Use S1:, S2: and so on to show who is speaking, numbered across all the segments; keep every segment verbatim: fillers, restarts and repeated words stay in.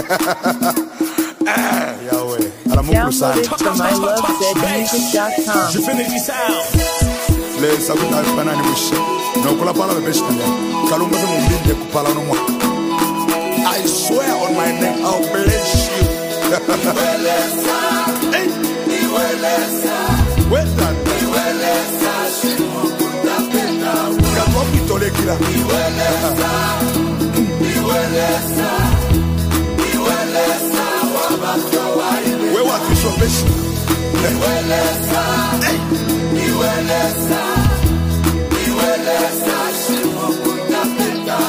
S1: Yahweh.
S2: Download it from my love said music dot com.
S3: Divinity Sound.
S1: Lesa kutafana ni mwisho. Na ukula pala bebeshi na leo. Kalumba za mumbinde kupala no mwaka. I swear on my name, I'll bless you.
S4: Iwelesa, Iwelesa,
S1: Weta,
S4: Iwelesa, Shimukuta Peta,
S1: Kakopi tolekila.
S4: Iwelesa, Iwelesa, Iwelesa, Wabafyo wa Iwe.
S1: We watu shopeshi.
S4: Iwelesa, Iwelesa, Iwelesa, Shimukuta Peta,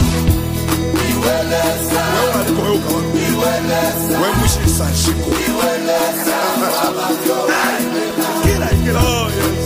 S4: Iwelesa,
S1: We watu koyuka watu.
S4: Iwelesa,
S1: We mwishi sanshiko.
S4: Iwelesa, Wabafyo wa Iwe.
S1: Kila kila. Oh yes.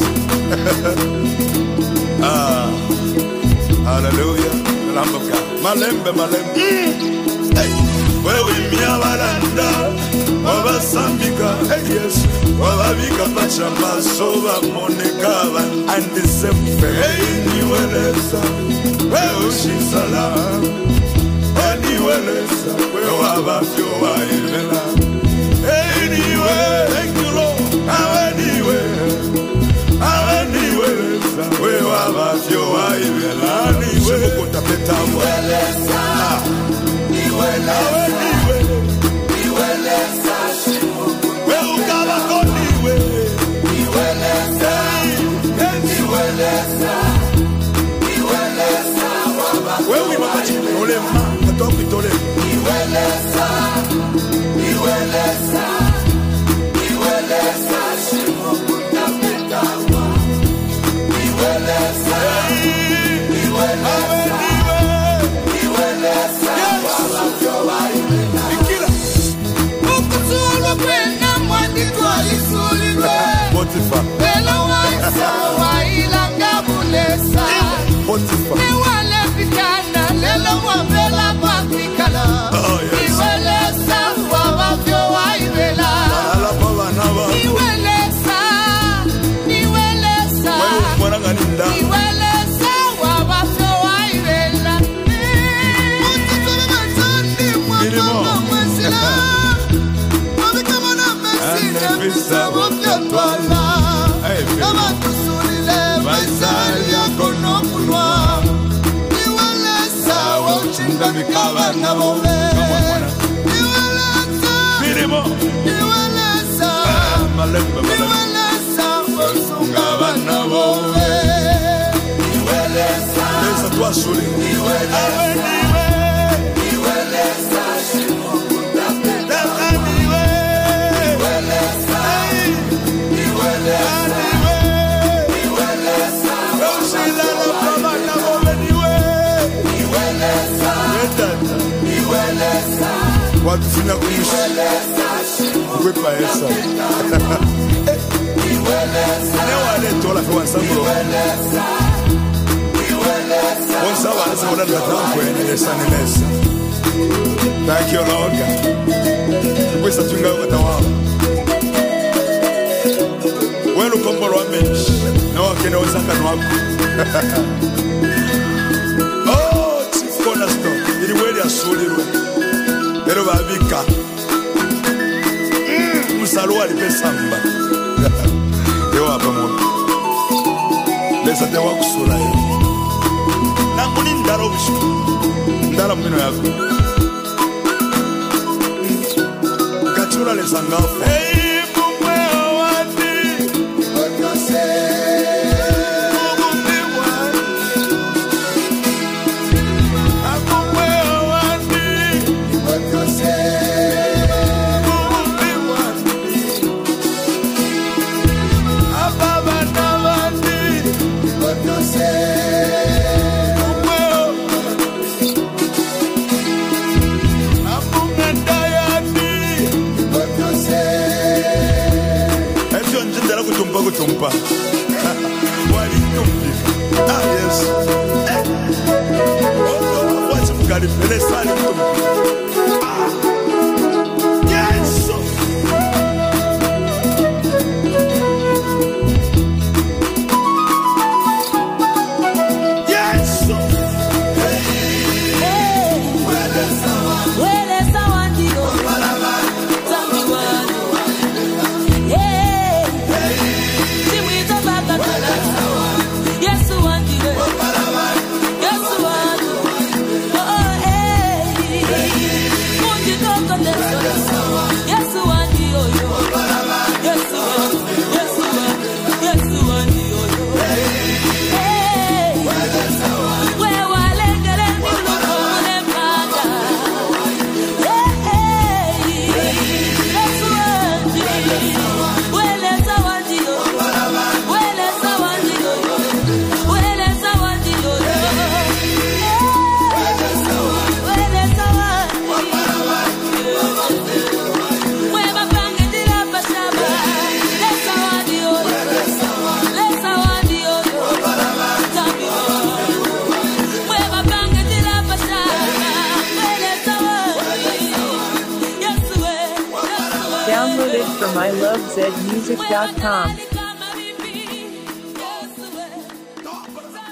S1: Ah. Hallelujah. Lamboka. Malembe malembe. Hey. Wewe miabalanda. Wabasambika. Hey yes. Wababika pachamba soba monekaba and the same hey niweleza. Wewe shisala. Niweleza. Wewe wabafyo wa ilela. Hey niwe. Thank you Lord. Awe niwe. Awe niweleza. Wewe wabafyo wa ilela. Niwe. Shukota peta mwa.
S4: Iwelesa, Iwelesa,
S1: Awe niwe.
S4: Iwelesa, Shimukuta.
S1: Wewe ukaba koniwe.
S4: Iwelesa, Iwelesa, Iwelesa, Wabafyo
S1: Wewe mapachi. Ole ma. Katoki tole.
S4: Iwelesa, Iwelesa, Iwelesa, Shimukuta Peta, Iwelesa, Iwelesa, Iwelesa, Wabafyo wa Iwe.
S1: Ikila.
S4: Ukuzulu kwena mwandiko alisuliwe.
S1: Potifa.
S4: Elo waisa wailanga bulesa.
S1: Potifa.
S4: Niwale pikana lelo wabela kwa kwikala.
S1: Oh, yes.
S4: Iwelesa wabafyo wa Iwela.
S1: Ala baba na ba.
S4: Iwelesa, Iwelesa,
S1: Wewe mwana nganinda.
S4: Iwelesa wabafyo wa Iwela. Mututulu mazandi
S1: Milimo.
S4: mwakama mwesila. Wabikamana mesine bisabo vyatwala.
S1: Hey, baby.
S4: Abatusulile maisali yako nokunwa. Iwelesa wauchinda mikaba na bobe. Iwelesa,
S1: Milimo.
S4: Iwelesa,
S1: Malembe malembe.
S4: Iwelesa wasunga bana bobe. Iwelesa,
S1: Lesa twasuli.
S4: Iwelesa,
S1: Awe niwe.
S4: Iwelesa, Shimukuta Peta.
S1: Lesa niwe.
S4: Iwelesa, Iwelesa,
S1: Niwe.
S4: Iwelesa,
S1: Ushila la baba na bobe niwe.
S4: Iwelesa,
S1: Wetata.
S4: Iwelesa,
S1: Watu fina kumishi.
S4: Iwelesa, Shimukuta
S1: Kwepa esa.
S4: Iwelesa,
S1: Newa le tola kwa nsambulo.
S4: Iwelesa, Iwelesa,
S1: Onsa wanasa wana latamu kwenye lesa ni lesa. Thank you Lord God. Kwesa tunga ukatawala. Welu kombolo wa menshi. Na wakene wazanga nwako. Oh, Chief Cornerstone. Ili weli asulirwe. Ero babika. Mm, Musalu alipesamba. Ewa hapa mwana. Lesa te wakusula yo. Nanguni ndaro bishu. Ndara mbino yako. Kachula lesa ngafu. Hey, mumwe awati.
S4: Iwelesa,
S1: Mumwe awati. Mumwe awati.
S4: Iwelesa,
S1: Mumwe awati. Ababa na awati.
S4: Iwelesa,
S1: Mumwe awati. Apunga dayati.
S4: Iwelesa,
S1: Ezio njindela kutumpa kutumpa. Walitumpi. Ah yes. Eh. Oto wachi mukali pele sali kutumpa. Ah. Yes. Yes.
S4: Iwelesa,
S5: Weleza wandi
S2: Downloaded from I love zed music dot com.